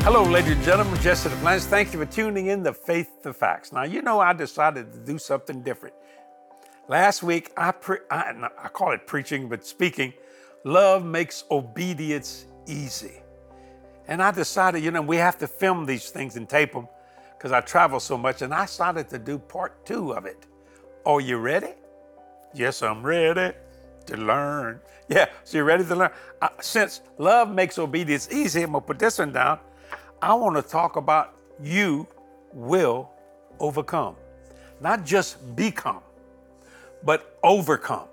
Hello, ladies and gentlemen, Jesse Duplantis. Thank you for tuning in to Faith to Facts. Now, you know I decided to do something different. Last week, I call it preaching, but speaking, love makes obedience easy. And I decided, we have to film these things and tape them because I travel so much, and I started to do part 2 of it. Are you ready? Yes, I'm ready to learn. Yeah, so you're ready to learn? Since love makes obedience easy, I'm going to put this one down. I want to talk about you will overcome. Not just become, but overcome.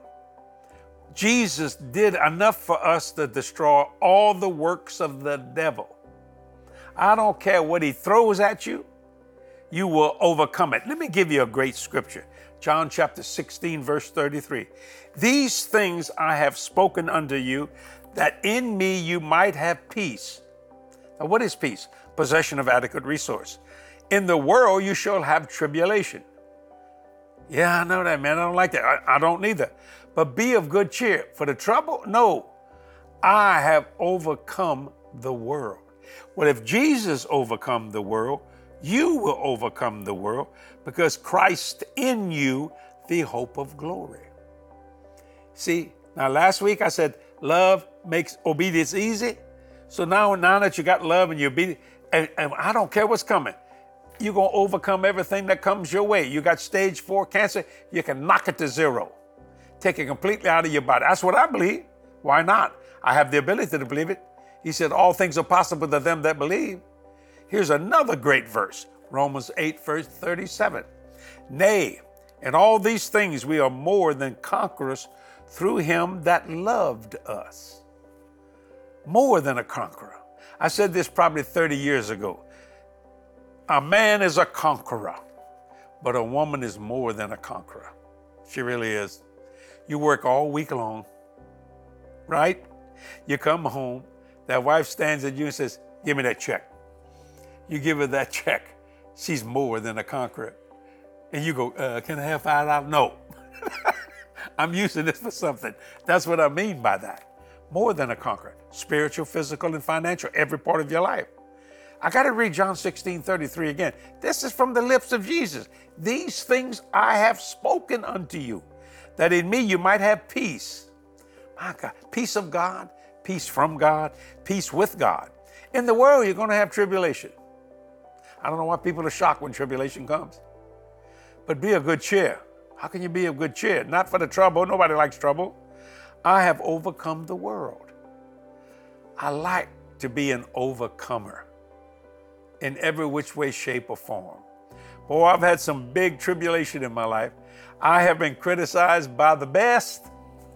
Jesus did enough for us to destroy all the works of the devil. I don't care what he throws at you, you will overcome it. Let me give you a great scripture. John chapter 16, verse 33. These things I have spoken unto you, that in me you might have peace. Now, what is peace? Possession of adequate resource. In the world, you shall have tribulation. Yeah, I know that, man. I don't like that. I don't neither. But be of good cheer. For the trouble? No. I have overcome the world. Well, if Jesus overcome the world, you will overcome the world because Christ in you, the hope of glory. See, now last week I said love makes obedience easy. So now that you got love and you're obedient, and I don't care what's coming, you're going to overcome everything that comes your way. You got stage 4 cancer, you can knock it to 0. Take it completely out of your body. That's what I believe. Why not? I have the ability to believe it. He said, all things are possible to them that believe. Here's another great verse, Romans 8, verse 37. Nay, in all these things we are more than conquerors through him that loved us. More than a conqueror. I said this probably 30 years ago. A man is a conqueror, but a woman is more than a conqueror. She really is. You work all week long, right? You come home, that wife stands at you and says, give me that check. You give her that check. She's more than a conqueror. And you go, can I have $5? No. I'm using this for something. That's what I mean by that. More than a conqueror. Spiritual, physical, and financial, every part of your life. I got to read John 16:33 again. This is from the lips of Jesus. These things I have spoken unto you, that in me you might have peace. My God, peace of God, peace from God, peace with God. In the world, you're going to have tribulation. I don't know why people are shocked when tribulation comes. But be of good cheer. How can you be of good cheer? Not for the trouble. Nobody likes trouble. I have overcome the world. I like to be an overcomer in every which way, shape, or form. Boy, I've had some big tribulation in my life. I have been criticized by the best.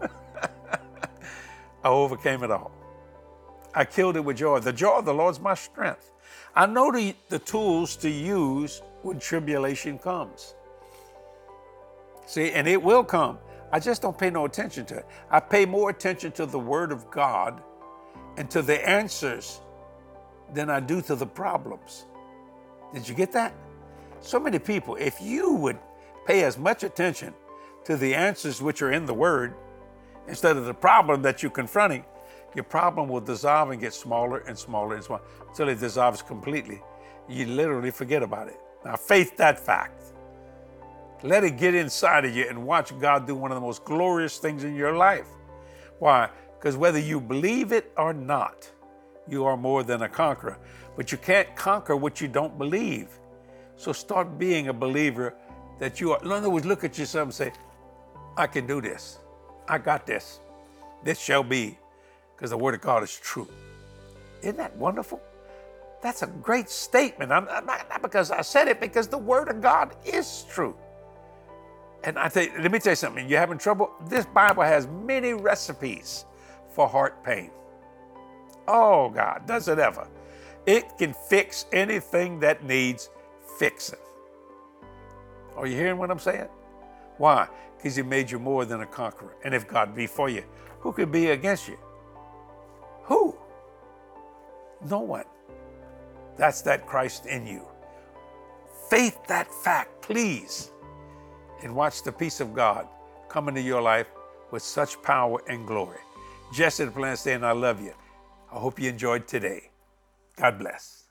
I overcame it all. I killed it with joy. The joy of the Lord is my strength. I know the tools to use when tribulation comes. See, and it will come. I just don't pay no attention to it. I pay more attention to the Word of God and to the answers than I do to the problems. Did you get that? So many people, if you would pay as much attention to the answers which are in the Word instead of the problem that you're confronting, your problem will dissolve and get smaller and smaller and smaller until it dissolves completely. You literally forget about it. Now, faith that fact. Let it get inside of you and watch God do one of the most glorious things in your life. Why? Because whether you believe it or not, you are more than a conqueror. But you can't conquer what you don't believe. So start being a believer that you are. In other words, look at yourself and say, I can do this. I got this. This shall be, because the Word of God is true. Isn't that wonderful? That's a great statement. Not because I said it, because the Word of God is true. And let me tell you something. You're having trouble? This Bible has many recipes for heart pain. Oh, God, does it ever? It can fix anything that needs fixing. Are you hearing what I'm saying? Why? Because He made you more than a conqueror. And if God be for you, who could be against you? Who? No one. That's that Christ in you. Faith that fact, please. And watch the peace of God come into your life with such power and glory. Jesse Duplantis saying, I love you. I hope you enjoyed today. God bless.